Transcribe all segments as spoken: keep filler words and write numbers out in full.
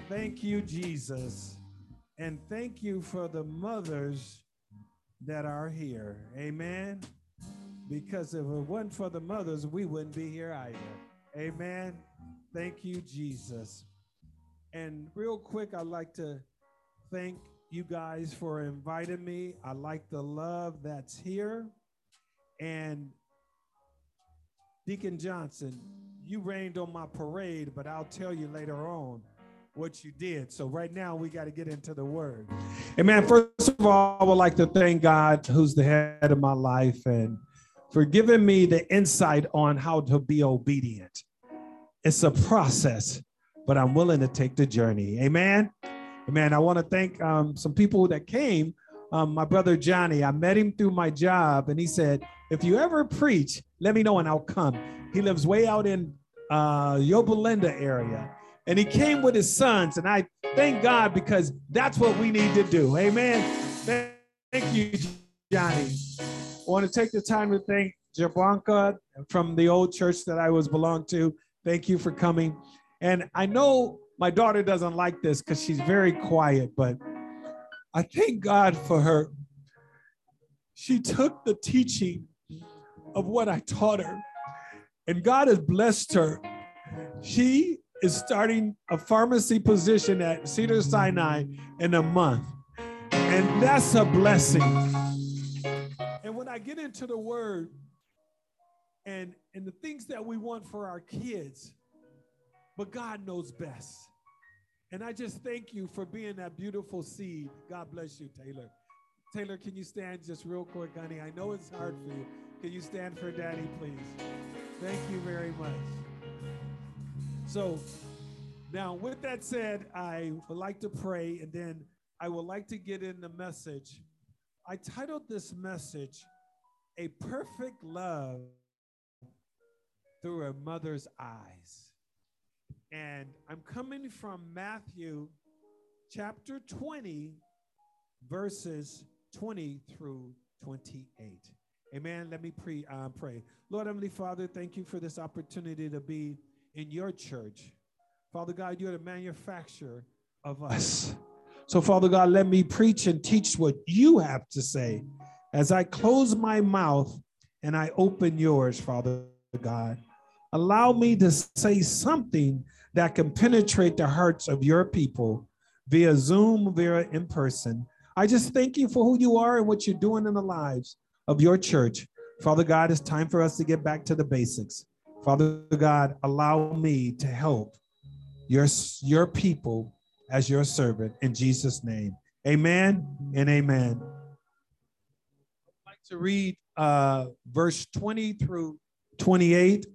Thank you, Jesus. And thank you for the mothers that are here. Amen. Because if it wasn't for the mothers, we wouldn't be here either. Amen. Thank you, Jesus. And real quick, I'd like to thank you guys for inviting me. I like the love that's here. And Deacon Johnson, you rained on my parade, but I'll tell you later on what you did. So right now we got to get into the word. Amen. First of all, I would like to thank God, who's the head of my life, and for giving me the insight on how to be obedient. It's a process, but I'm willing to take the journey. Amen. Amen. I want to thank um, some people that came. Um, my brother Johnny, I met him through my job, and he said, if you ever preach, let me know and I'll come. He lives way out in uh, Yobalenda area. And he came with his sons, and I thank God because that's what we need to do. Amen. Thank you, Johnny. I want to take the time to thank Jabanka from the old church that I was belonged to. Thank you for coming. And I know my daughter doesn't like this because she's very quiet, but I thank God for her. She took the teaching of what I taught her, and God has blessed her. She is starting a pharmacy position at Cedar Sinai in a month. And that's a blessing. And when I get into the word and, and the things that we want for our kids, but God knows best. And I just thank you for being that beautiful seed. God bless you, Taylor. Taylor, can you stand just real quick, honey? I know it's hard for you. Can you stand for Daddy, please? Thank you very much. So now with that said, I would like to pray, and then I would like to get in the message. I titled this message, A Perfect Love Through a Mother's Eyes. And I'm coming from Matthew chapter twenty, verses twenty through twenty-eight. Amen. Let me pre, uh, pray. Lord Heavenly Father, thank you for this opportunity to be in your church. Father God, you're the manufacturer of us. So Father God, let me preach and teach what you have to say as I close my mouth and I open yours, Father God. Allow me to say something that can penetrate the hearts of your people via Zoom, via in person. I just thank you for who you are and what you're doing in the lives of your church. Father God, it's time for us to get back to the basics. Father God, allow me to help your, your people as your servant in Jesus' name. Amen and amen. I'd like to read uh, verse twenty through twenty-eight.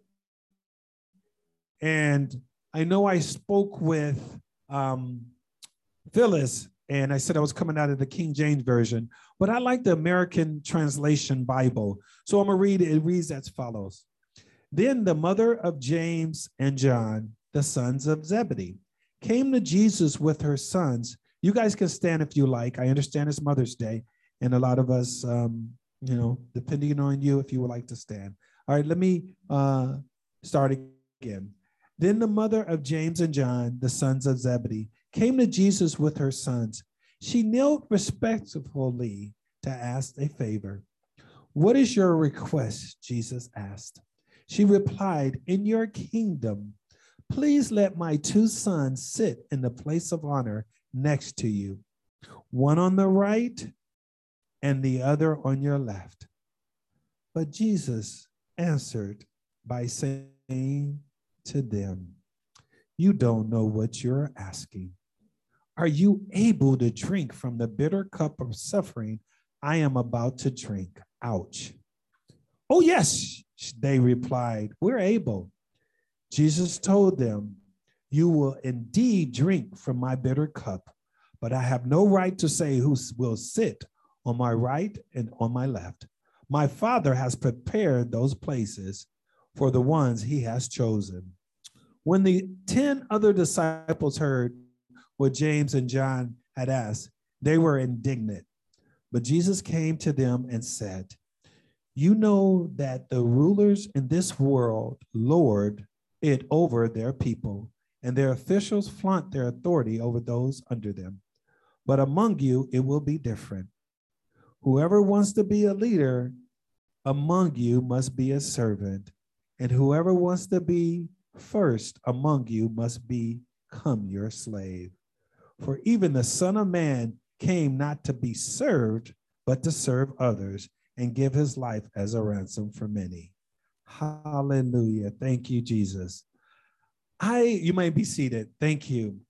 And I know I spoke with um, Phyllis, and I said I was coming out of the King James Version, but I like the American Translation Bible. So I'm going to read it. It reads as follows. Then the mother of James and John, the sons of Zebedee, came to Jesus with her sons. You guys can stand if you like. I understand it's Mother's Day, and a lot of us, um, you know, depending on you, if you would like to stand. All right, let me uh, start again. Then the mother of James and John, the sons of Zebedee, came to Jesus with her sons. She knelt respectfully to ask a favor. What is your request? Jesus asked. She replied, in your kingdom, please let my two sons sit in the place of honor next to you, one on the right and the other on your left. But Jesus answered by saying to them, you don't know what you're asking. Are you able to drink from the bitter cup of suffering I am about to drink? Ouch. Oh, yes, they replied, we're able. Jesus told them, you will indeed drink from my bitter cup, but I have no right to say who will sit on my right and on my left. My Father has prepared those places for the ones he has chosen. When the ten other disciples heard what James and John had asked, they were indignant. But Jesus came to them and said, you know that the rulers in this world lord it over their people, and their officials flaunt their authority over those under them. But among you, it will be different. Whoever wants to be a leader among you must be a servant, and whoever wants to be first among you must become your slave. For even the Son of Man came not to be served, but to serve others and give his life as a ransom for many. Hallelujah. Thank you, Jesus. I, you may be seated. Thank you.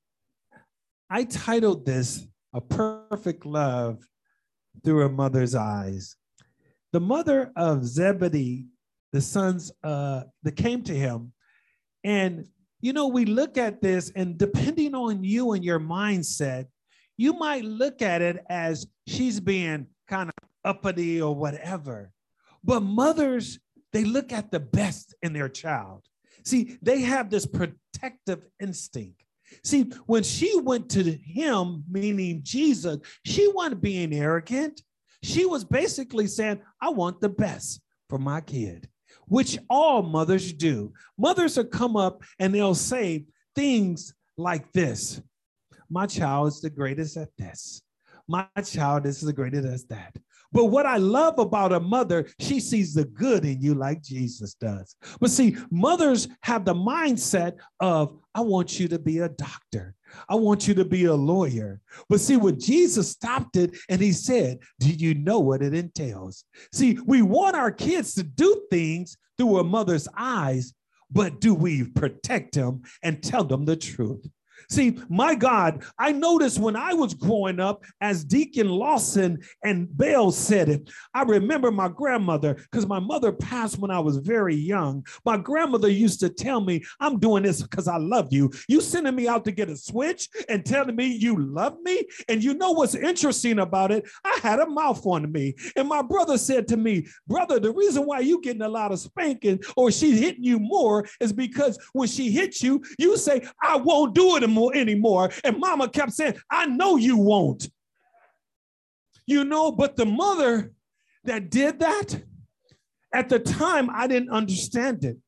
I titled this, A Perfect Love Through a Mother's Eyes. The mother of Zebedee, the sons uh, that came to him, and you know, we look at this, and depending on you and your mindset, you might look at it as she's being kind of uppity or whatever. But mothers, they look at the best in their child. See, they have this protective instinct. See, when she went to him, meaning Jesus, she wasn't being arrogant. She was basically saying, I want the best for my kid, which all mothers do. Mothers will come up and they'll say things like this. My child is the greatest at this. My child is the greatest at that. But what I love about a mother, she sees the good in you like Jesus does. But see, mothers have the mindset of, I want you to be a doctor. I want you to be a lawyer. But see, when Jesus stopped it and he said, do you know what it entails? See, we want our kids to do things through a mother's eyes, but do we protect them and tell them the truth? See, my God, I noticed when I was growing up, as Deacon Lawson and Bell said it, I remember my grandmother, because my mother passed when I was very young. My grandmother used to tell me, I'm doing this because I love you. You sending me out to get a switch and telling me you love me? And you know what's interesting about it? I had a mouth on me. And my brother said to me, brother, the reason why you getting a lot of spanking or she's hitting you more is because when she hits you, you say, I won't do it anymore. anymore. And mama kept saying, I know you won't. You know, but the mother that did that, at the time, I didn't understand it.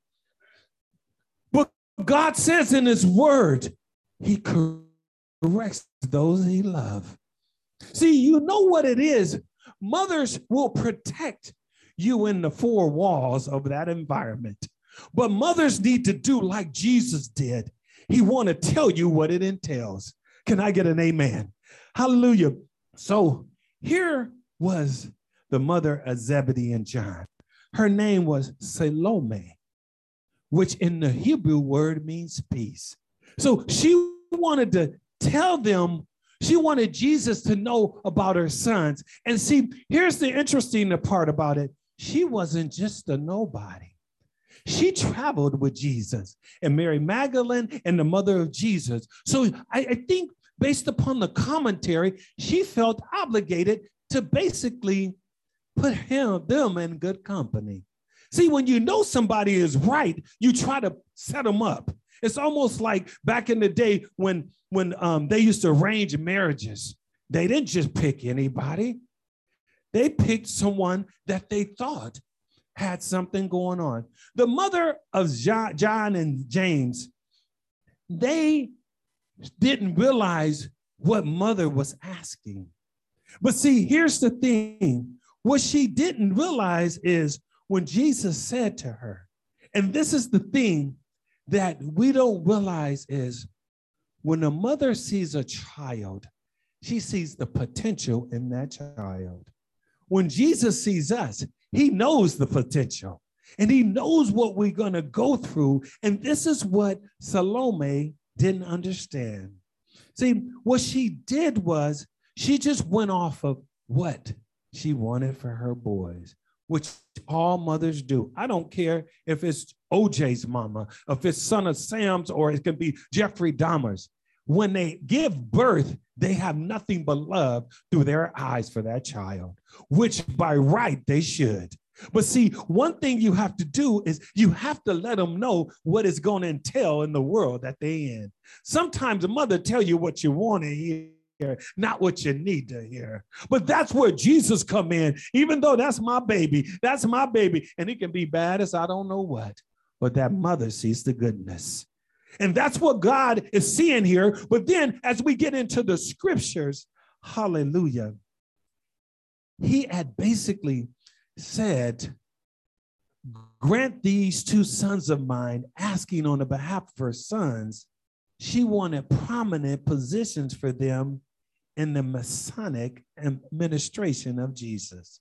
But God says in his word, he corrects those he loves. See, you know what it is. Mothers will protect you in the four walls of that environment. But mothers need to do like Jesus did. He want to tell you what it entails. Can I get an amen? Hallelujah. So here was the mother of Zebedee and John. Her name was Salome, which in the Hebrew word means peace. So she wanted to tell them, she wanted Jesus to know about her sons. And see, here's the interesting part about it. She wasn't just a nobody. She traveled with Jesus and Mary Magdalene and the mother of Jesus. So I, I think based upon the commentary, she felt obligated to basically put him, them in good company. See, when you know somebody is right, you try to set them up. It's almost like back in the day when, when um, they used to arrange marriages. They didn't just pick anybody. They picked someone that they thought had something going on. The mother of John, John and James, they didn't realize what mother was asking. But see, here's the thing. What she didn't realize is when Jesus said to her, and this is the thing that we don't realize is when a mother sees a child, she sees the potential in that child. When Jesus sees us, he knows the potential and he knows what we're going to go through. And this is what Salome didn't understand. See, what she did was she just went off of what she wanted for her boys, which all mothers do. I don't care if it's O J's mama, if it's Son of Sam's, or it can be Jeffrey Dahmer's. When they give birth, they have nothing but love through their eyes for that child, which by right they should. But see, one thing you have to do is you have to let them know what it's going to entail in the world that they're in. Sometimes a mother tell you what you want to hear, not what you need to hear. But that's where Jesus come in. Even though that's my baby, that's my baby. And it can be bad as I don't know what. But that mother sees the goodness. And that's what God is seeing here. But then as we get into the scriptures, hallelujah, he had basically said, grant these two sons of mine, asking on the behalf of her sons. She wanted prominent positions for them in the Masonic administration of Jesus.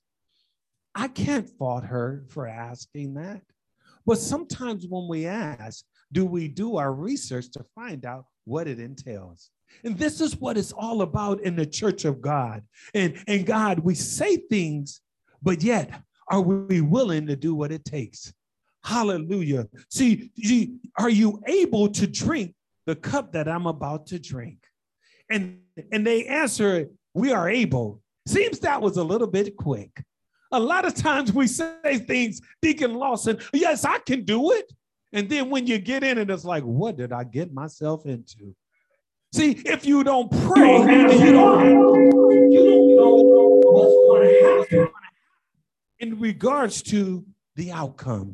I can't fault her for asking that. But sometimes when we ask, do we do our research to find out what it entails? And this is what it's all about in the church of God. And, and God, we say things, but yet, are we willing to do what it takes? Hallelujah. See, are you able to drink the cup that I'm about to drink? And, and they answer, we are able. Seems that was a little bit quick. A lot of times we say things, Deacon Lawson, yes, I can do it. And then when you get in it, it's like, what did I get myself into? See, if you don't pray, you don't, you don't know what's going to happen in regards to the outcome.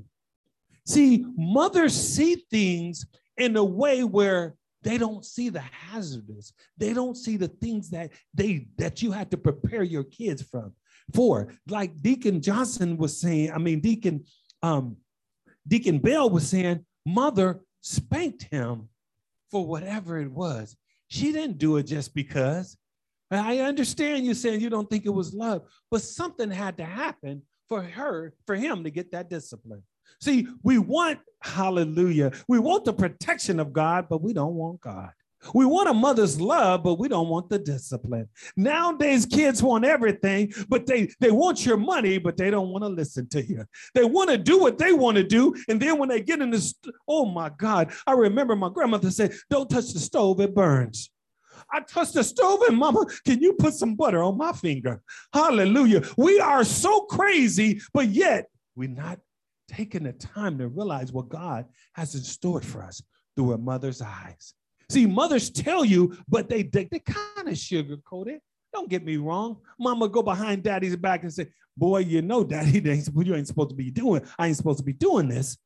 See, mothers see things in a way where they don't see the hazardous. They don't see the things that they that you had to prepare your kids from for. Like Deacon Johnson was saying, I mean, Deacon um, Deacon Bell was saying, mother spanked him for whatever it was. She didn't do it just because. I understand you saying you don't think it was love, but something had to happen for her, for him to get that discipline. See, we want, hallelujah, we want the protection of God, but we don't want God. We want a mother's love, but we don't want the discipline. Nowadays, kids want everything, but they, they want your money, but they don't want to listen to you. They want to do what they want to do, and then when they get in this, oh my God, I remember my grandmother said, don't touch the stove, it burns. I touched the stove and mama, can you put some butter on my finger? Hallelujah. We are so crazy, but yet we're not taking the time to realize what God has in store for us through a mother's eyes. See, mothers tell you, but they, they, they kind of sugarcoat it. Don't get me wrong. Mama go behind daddy's back and say, boy, you know, daddy, you ain't supposed to be doing, I ain't supposed to be doing this.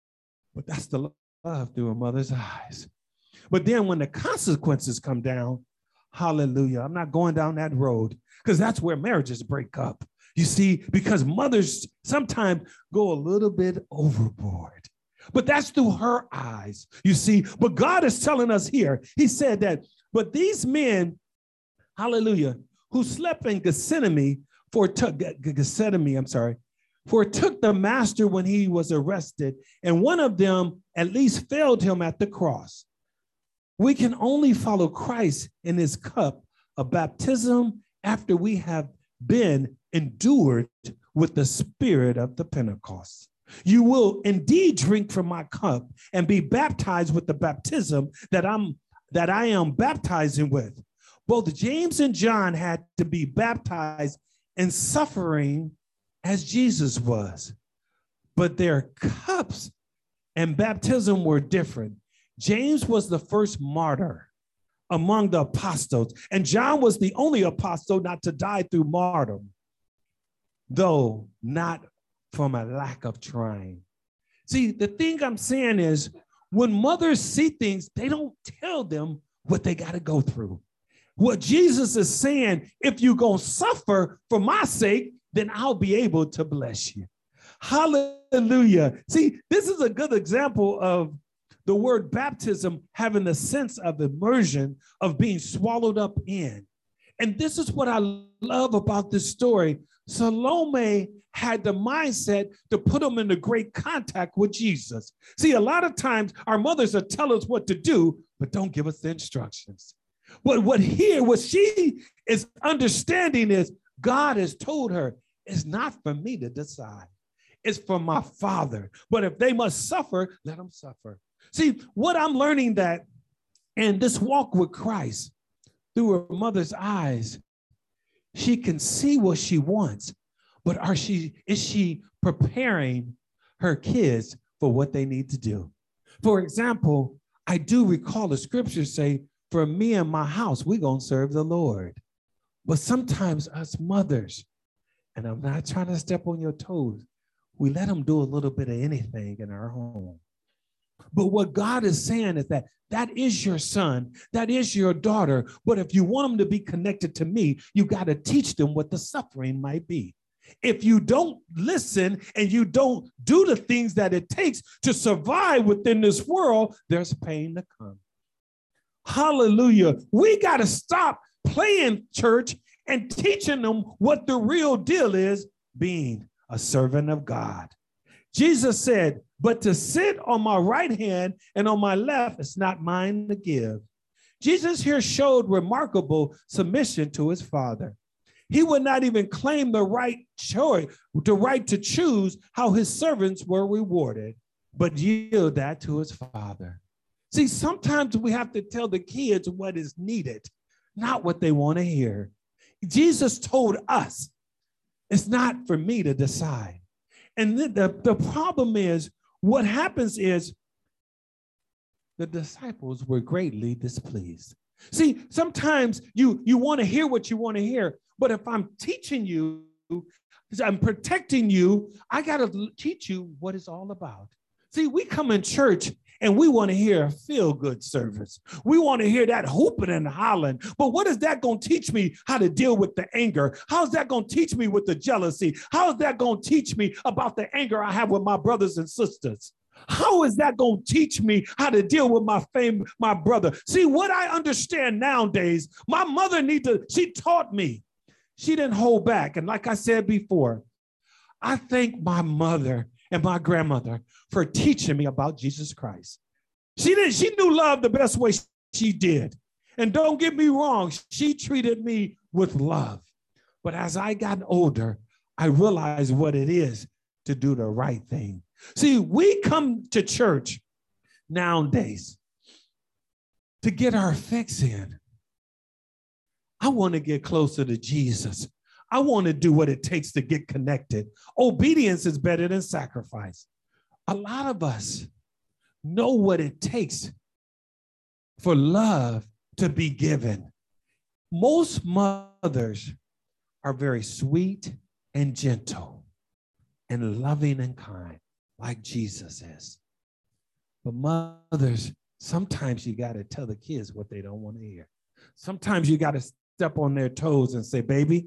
But that's the love through a mother's eyes. But then when the consequences come down, hallelujah, I'm not going down that road because that's where marriages break up. You see, because mothers sometimes go a little bit overboard. But that's through her eyes, you see. But God is telling us here, he said that, but these men, hallelujah, who slept in Gethsemane, foretook, Gethsemane, I'm sorry, foretook the master when he was arrested, and one of them at least failed him at the cross. We can only follow Christ in his cup of baptism after we have been endured with the spirit of the Pentecost. You will indeed drink from my cup and be baptized with the baptism that I'm that I am baptizing with. Both James and John had to be baptized in suffering as Jesus was, but their cups and baptism were different. James was the first martyr among the apostles, and John was the only apostle not to die through martyrdom, though not from a lack of trying. See, the thing I'm saying is when mothers see things, they don't tell them what they got to go through. What Jesus is saying, if you're going to suffer for my sake, then I'll be able to bless you. Hallelujah. See, this is a good example of the word baptism having the sense of immersion, of being swallowed up in. And this is what I love about this story. Salome had the mindset to put them into great contact with Jesus. See, a lot of times our mothers will tell us what to do, but don't give us the instructions. But what here, what she is understanding is God has told her, it's not for me to decide. It's for my Father. But if they must suffer, let them suffer. See, what I'm learning that in this walk with Christ, through her mother's eyes, she can see what she wants, but are she, is she preparing her kids for what they need to do? For example, I do recall the scriptures say, for me and my house, we're going to serve the Lord. But sometimes us mothers, and I'm not trying to step on your toes, we let them do a little bit of anything in our home. But what God is saying is that that is your son, that is your daughter. But if you want them to be connected to me, you got to teach them what the suffering might be. If you don't listen and you don't do the things that it takes to survive within this world, there's pain to come. Hallelujah. We got to stop playing church and teaching them what the real deal is, being a servant of God. Jesus said, but to sit on my right hand and on my left is not mine to give. Jesus here showed remarkable submission to his Father. He would not even claim the right choice, the right to choose how his servants were rewarded, but yield that to his Father. See, sometimes we have to tell the kids what is needed, not what they want to hear. Jesus told us, it's not for me to decide. And the, the, the problem is, what happens is the disciples were greatly displeased. See, sometimes you, you want to hear what you want to hear, but if I'm teaching you, I'm protecting you, I got to teach you what it's all about. See, we come in church and we want to hear a feel-good service. We want to hear that hooping and hollering. But what is that going to teach me how to deal with the anger? How's that going to teach me with the jealousy? How is that going to teach me about the anger I have with my brothers and sisters? How is that going to teach me how to deal with my fame, my brother? See, what I understand nowadays, my mother need to, she taught me. She didn't hold back. And like I said before, I thank my mother and my grandmother for teaching me about Jesus Christ. She did, she knew love the best way she did. And don't get me wrong, she treated me with love. But as I got older, I realized what it is to do the right thing. See, we come to church nowadays to get our fix in. I want to get closer to Jesus. I want to do what it takes to get connected. Obedience is better than sacrifice. A lot of us know what it takes for love to be given. Most mothers are very sweet and gentle and loving and kind, like Jesus is. But mothers, sometimes you got to tell the kids what they don't want to hear. Sometimes you got to step on their toes and say, baby,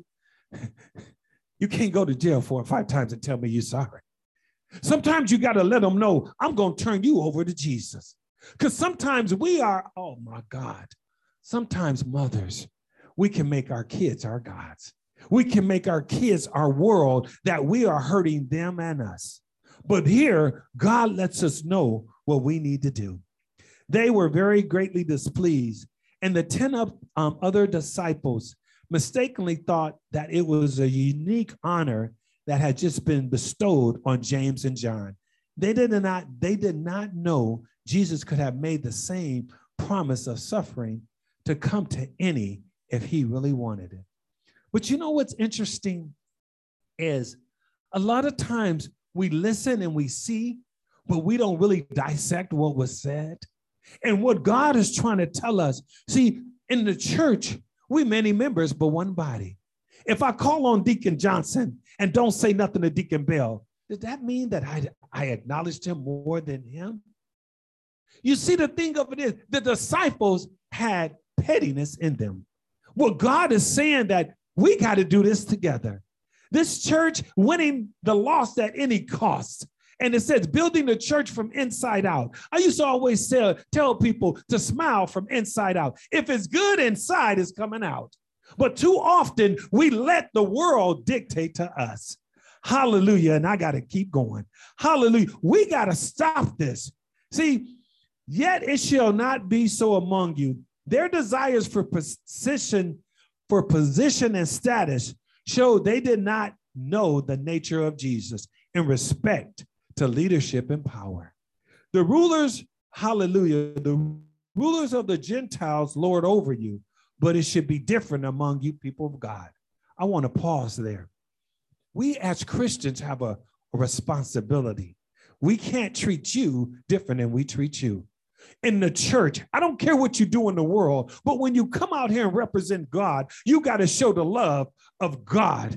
you can't go to jail four or five times and tell me you're sorry. Sometimes you got to let them know, I'm going to turn you over to Jesus. Because sometimes we are, oh my God, sometimes mothers, we can make our kids our gods. We can make our kids our world, that we are hurting them and us. But here, God lets us know what we need to do. They were very greatly displeased, and the ten of, um, other disciples mistakenly thought that it was a unique honor that had just been bestowed on James and John. They did not, they did not know Jesus could have made the same promise of suffering to come to any if he really wanted it. But you know what's interesting is a lot of times we listen and we see, but we don't really dissect what was said. And what God is trying to tell us, see, in the church, we many members, but one body. If I call on Deacon Johnson and don't say nothing to Deacon Bell, does that mean that I, I acknowledged him more than him? You see, the thing of it is, the disciples had pettiness in them. Well, God is saying that we got to do this together. This church winning the lost at any cost. And it says building the church from inside out. I used to always say, tell people to smile from inside out. If it's good inside, it's coming out. But too often we let the world dictate to us. Hallelujah. And I got to keep going. Hallelujah. We got to stop this. See, yet it shall not be so among you. Their desires for position, for position and status showed they did not know the nature of Jesus in respect to leadership and power. The rulers, hallelujah, the rulers of the Gentiles lord over you, but it should be different among you people of God. I want to pause there. We as Christians have a, a responsibility. We can't treat you different than we treat you. In the church, I don't care what you do in the world, but when you come out here and represent God, you got to show the love of God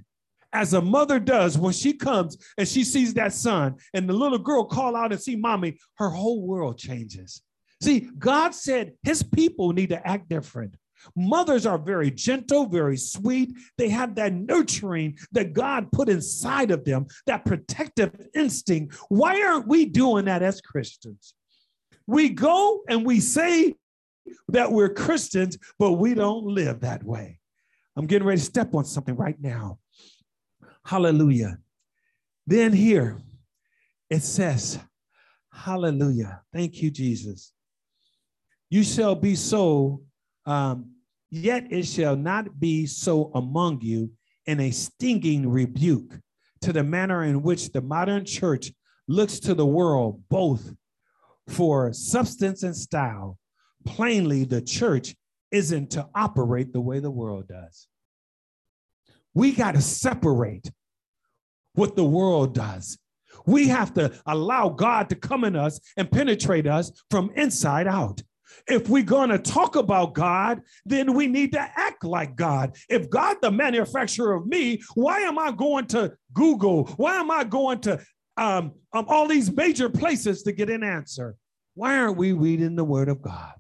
as a mother does when she comes and she sees that son and the little girl call out and see mommy, her whole world changes. See, God said his people need to act different. Mothers are very gentle, very sweet. They have that nurturing that God put inside of them, that protective instinct. Why aren't we doing that as Christians? We go and we say that we're Christians, but we don't live that way. I'm getting ready to step on something right now. Hallelujah. Then here it says, hallelujah. Thank you, Jesus. You shall be so, um, yet it shall not be so among you in a stinging rebuke to the manner in which the modern church looks to the world, both for substance and style. Plainly, the church isn't to operate the way the world does. We got to separate what the world does. We have to allow God to come in us and penetrate us from inside out. If we're going to talk about God, then we need to act like God. If God, the manufacturer of me, why am I going to Google? Why am I going to um, um, all these major places to get an answer? Why aren't we reading the word of God?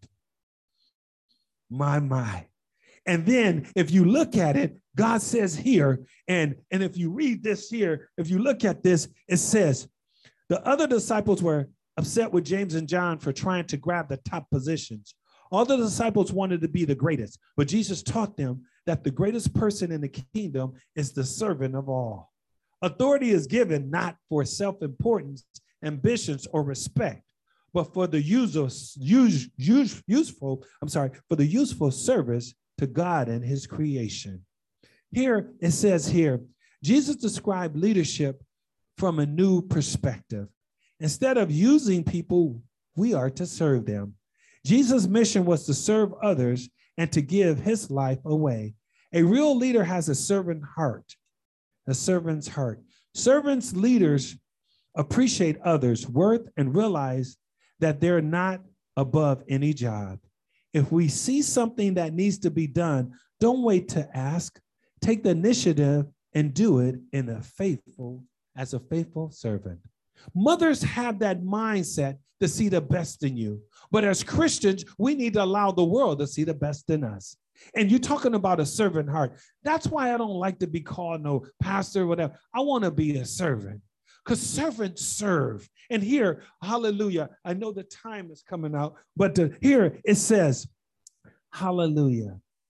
My, my. And then if you look at it, God says here, and, and if you read this here, if you look at this, it says, the other disciples were upset with James and John for trying to grab the top positions. All the disciples wanted to be the greatest, but Jesus taught them that the greatest person in the kingdom is the servant of all. Authority is given not for self-importance, ambitions, or respect, but for the user, use, use, useful, I'm sorry, for the useful service to God and his creation. Here it says here, Jesus described leadership from a new perspective. Instead of using people, we are to serve them. Jesus' mission was to serve others and to give his life away. A real leader has a servant heart, a servant's heart. Servants, leaders appreciate others' worth and realize that they're not above any job. If we see something that needs to be done, don't wait to ask. Take the initiative and do it in a faithful, as a faithful servant. Mothers have that mindset to see the best in you. But as Christians, we need to allow the world to see the best in us. And you're talking about a servant heart. That's why I don't like to be called no pastor or whatever. I want to be a servant. Because servants serve. And here, hallelujah, I know the time is coming out, but to, here it says, hallelujah.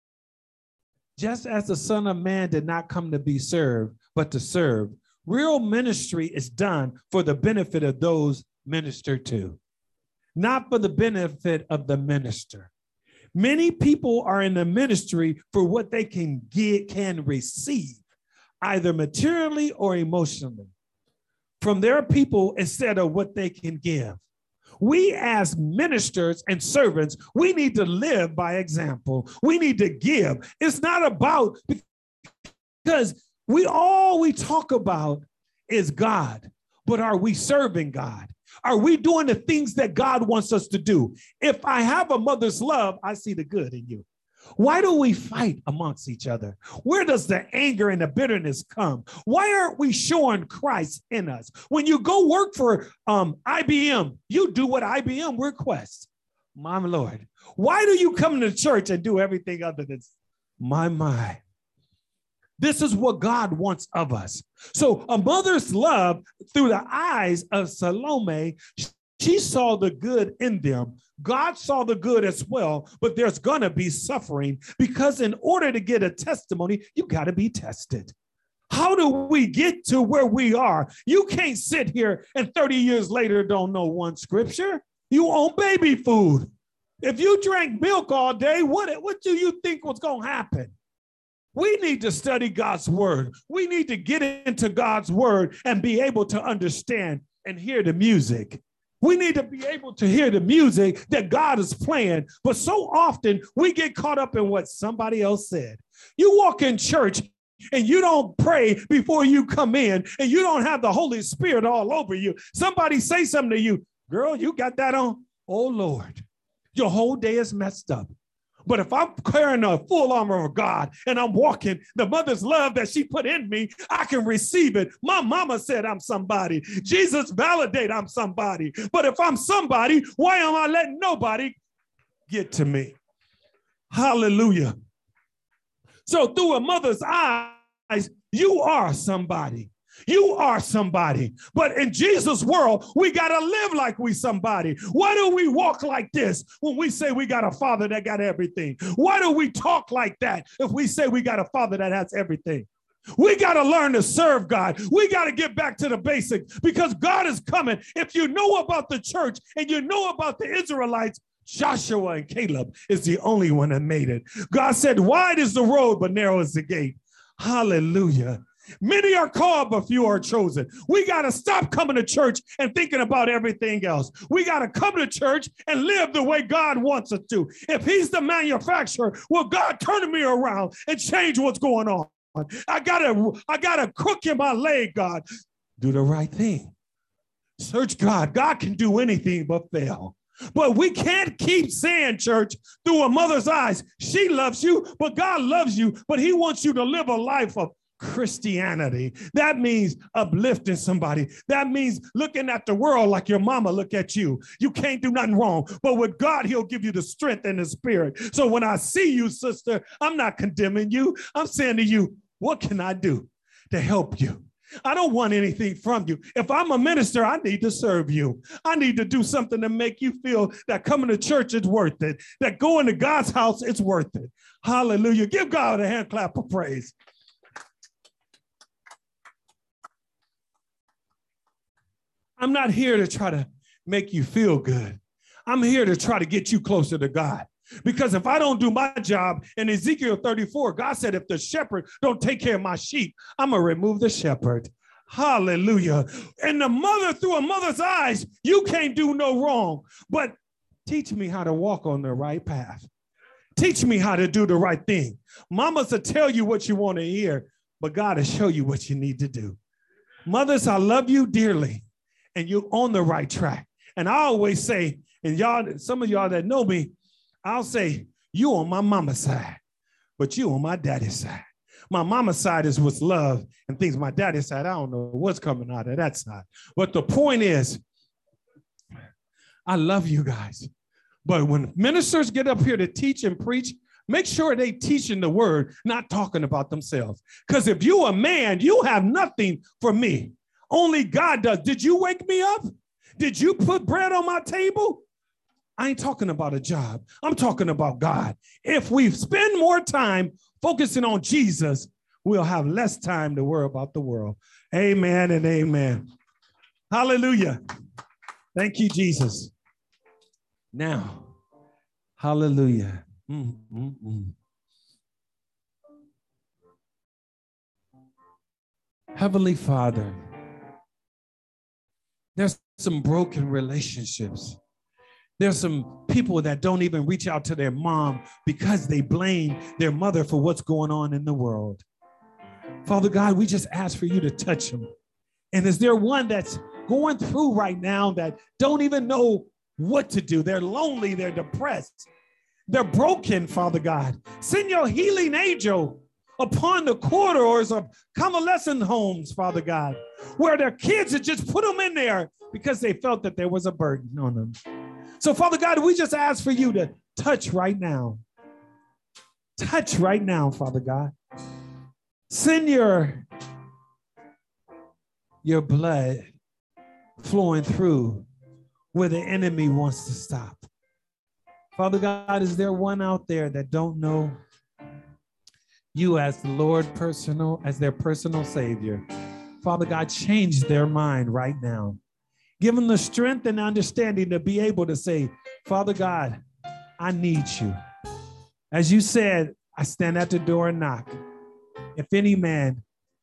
Just as the Son of Man did not come to be served, but to serve. Real ministry is done for the benefit of those ministered to, not for the benefit of the minister. Many people are in the ministry for what they can get, can receive, either materially or emotionally, from their people instead of what they can give. We as ministers and servants, we need to live by example. We need to give. It's not about, because we all we talk about is God, but are we serving God? Are we doing the things that God wants us to do? If I have a mother's love, I see the good in you. Why do we fight amongst each other? Where does the anger and the bitterness come? Why aren't we showing Christ in us? When you go work for um, I B M, you do what I B M requests. My Lord, why do you come to church and do everything other than my, my? This is what God wants of us. So a mother's love through the eyes of Salome, she saw the good in them. God saw the good as well, but there's going to be suffering because in order to get a testimony, you got to be tested. How do we get to where we are? You can't sit here and thirty years later don't know one scripture. You own baby food. If you drank milk all day, what, what do you think was going to happen? We need to study God's word. We need to get into God's word and be able to understand and hear the music. We need to be able to hear the music that God is playing. But so often we get caught up in what somebody else said. You walk in church and you don't pray before you come in and you don't have the Holy Spirit all over you. Somebody say something to you. Girl, you got that on? Oh, Lord, your whole day is messed up. But if I'm carrying the full armor of God and I'm walking the mother's love that she put in me, I can receive it. My mama said I'm somebody. Jesus validated I'm somebody. But if I'm somebody, why am I letting nobody get to me? Hallelujah. So through a mother's eyes, you are somebody. You are somebody. But in Jesus' world, we got to live like we somebody. Why do we walk like this when we say we got a father that got everything? Why do we talk like that if we say we got a father that has everything? We got to learn to serve God. We got to get back to the basics because God is coming. If you know about the church and you know about the Israelites, Joshua and Caleb is the only one that made it. God said, wide is the road, but narrow is the gate. Hallelujah. Many are called, but few are chosen. We got to stop coming to church and thinking about everything else. We got to come to church and live the way God wants us to. If he's the manufacturer, well, God turn me around and change what's going on. I got a, I got a crook in my leg, God. Do the right thing. Search God. God can do anything but fail. But we can't keep saying, church, through a mother's eyes, she loves you, but God loves you, but he wants you to live a life of Christianity. That means uplifting somebody. That means looking at the world like your mama look at you. You can't do nothing wrong, but with God, he'll give you the strength and the spirit. So when I see you, sister, I'm not condemning you. I'm saying to you, what can I do to help you? I don't want anything from you. If I'm a minister, I need to serve you. I need to do something to make you feel that coming to church is worth it, that going to God's house is worth it. Hallelujah. Give God a hand clap of praise. I'm not here to try to make you feel good. I'm here to try to get you closer to God. Because if I don't do my job, in Ezekiel thirty-four, God said, if the shepherd don't take care of my sheep, I'm going to remove the shepherd. Hallelujah. And the mother, through a mother's eyes, you can't do no wrong. But teach me how to walk on the right path. Teach me how to do the right thing. Mamas will tell you what you want to hear, but God will show you what you need to do. Mothers, I love you dearly, and you're on the right track. And I always say, and y'all, some of y'all that know me, I'll say, you on my mama's side, but you on my daddy's side. My mama's side is what's love and things. My daddy's side, I don't know what's coming out of that side. But the point is, I love you guys. But when ministers get up here to teach and preach, make sure they teaching the word, not talking about themselves. Because if you a man, you have nothing for me. Only God does. Did you wake me up? Did you put bread on my table? I ain't talking about a job. I'm talking about God. If we spend more time focusing on Jesus, we'll have less time to worry about the world. Amen and amen. Hallelujah. Thank you, Jesus. Now, hallelujah. Mm, mm, mm. Heavenly Father, there's some broken relationships. There's some people that don't even reach out to their mom because they blame their mother for what's going on in the world. Father God, we just ask for you to touch them. And is there one that's going through right now that don't even know what to do? They're lonely, they're depressed, they're broken, Father God. Send your healing angel upon the corridors of convalescent homes, Father God, where their kids had just put them in there because they felt that there was a burden on them. So, Father God, we just ask for you to touch right now. Touch right now, Father God. Send your, your blood flowing through where the enemy wants to stop. Father God, is there one out there that don't know you as the Lord personal, as their personal Savior? Father God, change their mind right now. Give them the strength and understanding to be able to say, Father God, I need you. As you said, I stand at the door and knock. If any man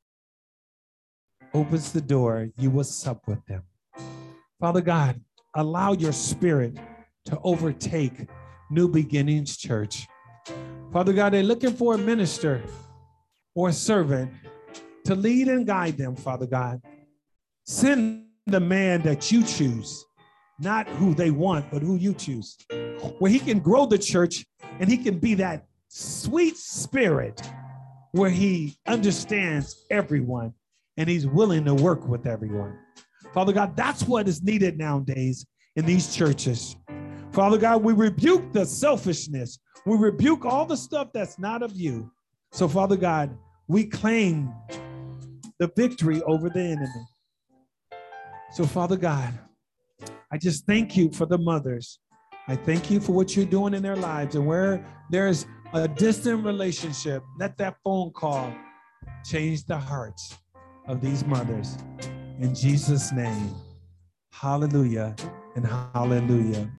opens the door, you will sup with them. Father God, allow your spirit to overtake New Beginnings Church. Father God, they're looking for a minister or a servant to lead and guide them, Father God. Send the man that you choose not who they want, but who you choose. Where he can grow the church and he can be that sweet spirit where he understands everyone and he's willing to work with everyone. Father God, that's what is needed nowadays in these churches. Father God, we rebuke the selfishness. We rebuke all the stuff that's not of you. So Father God, we claim the victory over the enemy. So Father God, I just thank you for the mothers. I thank you for what you're doing in their lives, and where there's a distant relationship, let that phone call change the hearts of these mothers. In Jesus' name, hallelujah and hallelujah.